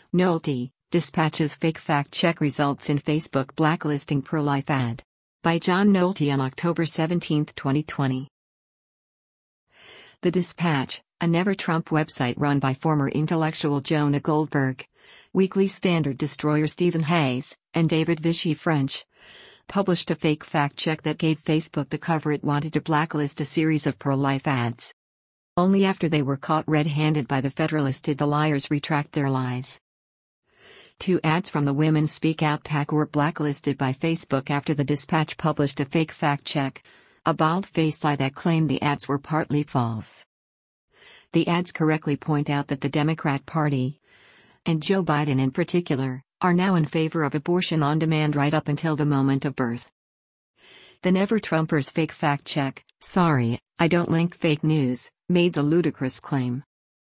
Nolte, dispatches fake fact-check results in Facebook blacklisting pro-life ad. By John Nolte on October 17, 2020. The Dispatch, a Never Trump website run by former intellectual Jonah Goldberg, Weekly Standard destroyer Stephen Hayes, and David Vichy French, published a fake fact-check that gave Facebook the cover it wanted to blacklist a series of pro-life ads. Only after they were caught red-handed by the Federalist did the liars retract their lies. 2 ads from the Women Speak Out PAC were blacklisted by Facebook after the Dispatch published a fake fact-check, a bald-faced lie that claimed the ads were partly false. The ads correctly point out that the Democrat Party, and Joe Biden in particular, are now in favor of abortion on demand right up until the moment of birth. The Never Trumpers' fake fact-check, "Sorry, I don't link fake news," made the ludicrous claim.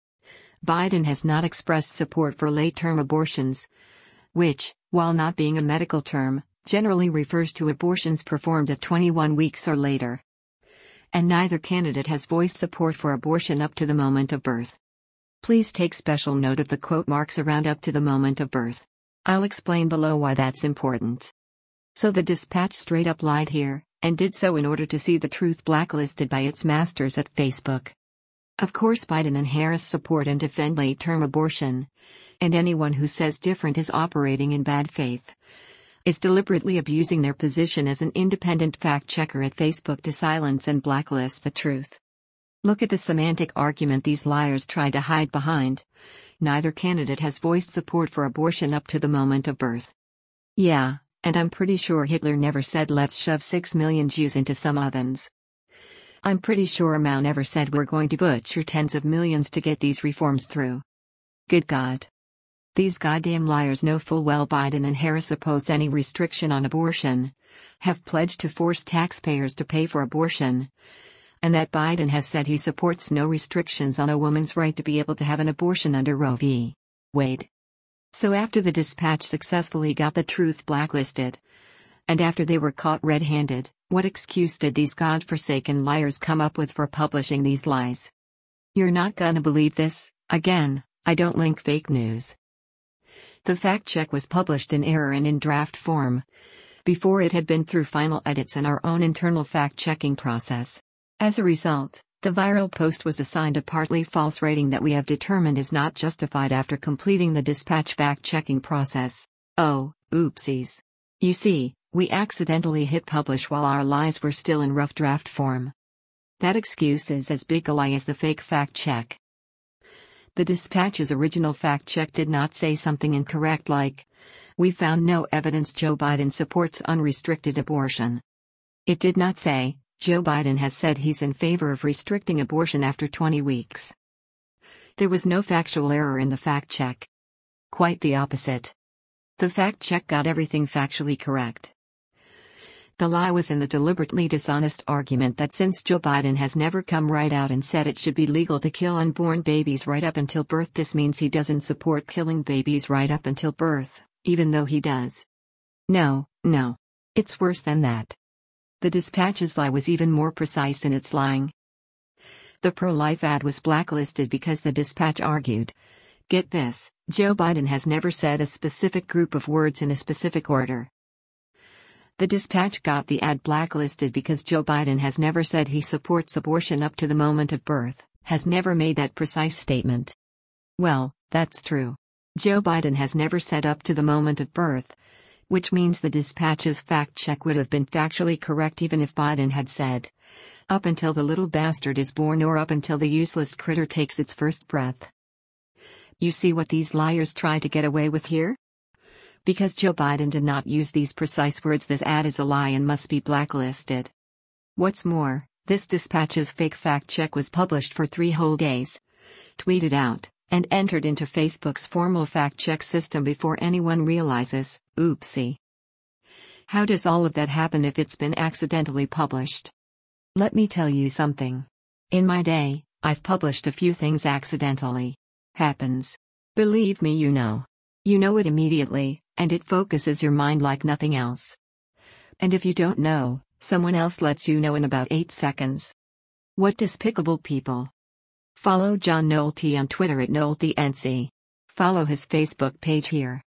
Biden has not expressed support for late-term abortions, which, while not being a medical term, generally refers to abortions performed at 21 weeks or later. And neither candidate has voiced support for abortion up to the moment of birth. Please take special note of the quote marks around "up to the moment of birth." I'll explain below why that's important. So the Dispatch straight up lied here, and did so in order to see the truth blacklisted by its masters at Facebook. Of course, Biden and Harris support and defend late-term abortion, and anyone who says different is operating in bad faith, is deliberately abusing their position as an independent fact-checker at Facebook to silence and blacklist the truth. Look at the semantic argument these liars try to hide behind. Neither candidate has voiced support for abortion up to the moment of birth. Yeah, and I'm pretty sure Hitler never said let's shove 6 million Jews into some ovens. I'm pretty sure Mao never said we're going to butcher tens of millions to get these reforms through. Good God. These goddamn liars know full well Biden and Harris oppose any restriction on abortion, have pledged to force taxpayers to pay for abortion, and that Biden has said he supports no restrictions on a woman's right to be able to have an abortion under Roe v. Wade. So after the Dispatch successfully got the truth blacklisted, and after they were caught red-handed, what excuse did these godforsaken liars come up with for publishing these lies? You're not gonna believe this. Again, I don't link fake news. The fact-check was published in error and in draft form, before it had been through final edits and our own internal fact-checking process. As a result, the viral post was assigned a partly false rating that we have determined is not justified after completing the Dispatch fact-checking process. Oh, oopsies. You see, we accidentally hit publish while our lies were still in rough draft form. That excuse is as big a lie as the fake fact-check. The Dispatch's original fact-check did not say something incorrect like, "We found no evidence Joe Biden supports unrestricted abortion." It did not say, "Joe Biden has said he's in favor of restricting abortion after 20 weeks." There was no factual error in the fact-check. Quite the opposite. The fact-check got everything factually correct. The lie was in the deliberately dishonest argument that since Joe Biden has never come right out and said it should be legal to kill unborn babies right up until birth, this means he doesn't support killing babies right up until birth, even though he does. No. It's worse than that. The Dispatch's lie was even more precise in its lying. The pro-life ad was blacklisted because the Dispatch argued, get this, Joe Biden has never said a specific group of words in a specific order. The Dispatch got the ad blacklisted because Joe Biden has never said he supports abortion up to the moment of birth, has never made that precise statement. Well, that's true. Joe Biden has never said up to the moment of birth, which means the Dispatch's fact-check would have been factually correct even if Biden had said, up until the little bastard is born or up until the useless critter takes its first breath. You see what these liars try to get away with here? Because Joe Biden did not use these precise words, this ad is a lie and must be blacklisted. What's more, this Dispatch's fake fact-check was published for 3 whole days, tweeted out, and entered into Facebook's formal fact-check system before anyone realizes, oopsie. How does all of that happen if it's been accidentally published? Let me tell you something. In my day, I've published a few things accidentally. Happens. Believe me, you know. You know it immediately, and it focuses your mind like nothing else. And if you don't know, someone else lets you know in about 8 seconds. What despicable people. Follow John Nolte on Twitter at NolteNC. Follow his Facebook page here.